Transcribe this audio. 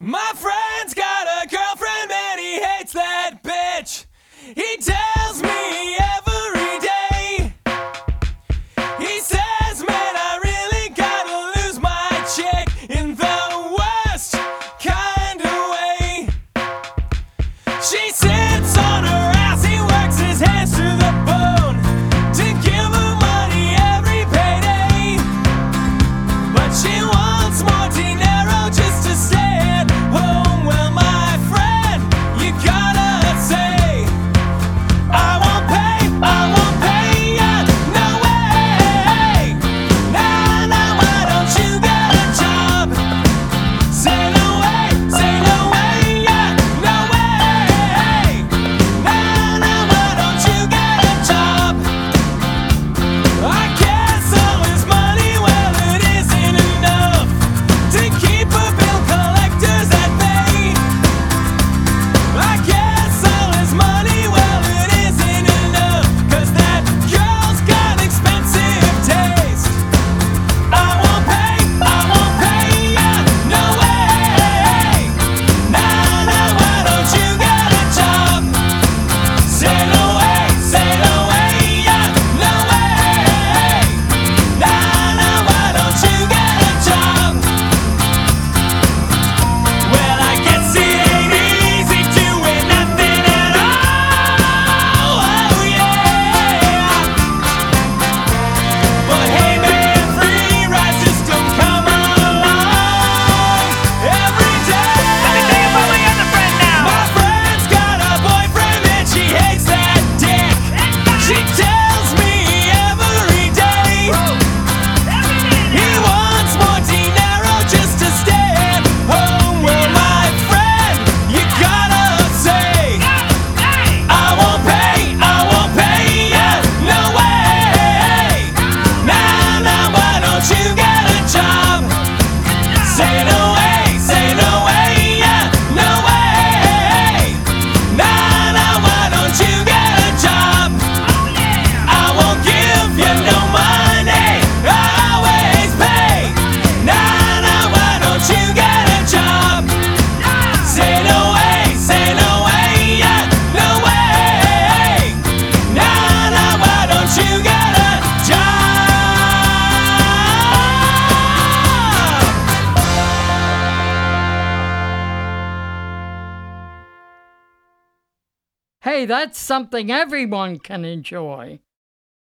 My friend's got a girlfriend and he hates that bitch. He tells me every day. He says, man, I really gotta lose my chick in the worst kind of way. She sits on her ass, he works his hands to the bone to give her money every payday. But she wants more dinero just to stay at home. Well, my friend, you gotta say, I won't pay ya, no way. Nah, nah, why don't you get a job? Say no way, yeah, no way. Nah, nah, why don't you get a job? I guess all his money, well, it isn't enough to keep a bill collectors at bay. I guess all his money, well, it isn't enough, 'cause that girl's got expensive taste. I won't pay ya, no way. Nah, nah, why don't you get a job? Say no way, yeah, no way. Nah, nah, why don't you get a job? Well, I guess it ain't easy doing nothing at all. Oh yeah. But hey man, free rides just don't come along every day. Let me tell you about my other friend now. My friend's got a boyfriend and she hates that dick. She tells me every day. He wants more dinero just to stay at home. Well, my friend, you gotta say, I won't pay ya, no way. Nah, nah, why don't you get a job? Say no way, yeah, no way. Nah, nah, why don't you get a job? I won't give you no money, I always pay. Nah, nah, why don't you get a job? Say no way, yeah, no way. Nah, nah, why don't you get a job? Hey, that's something everyone can enjoy.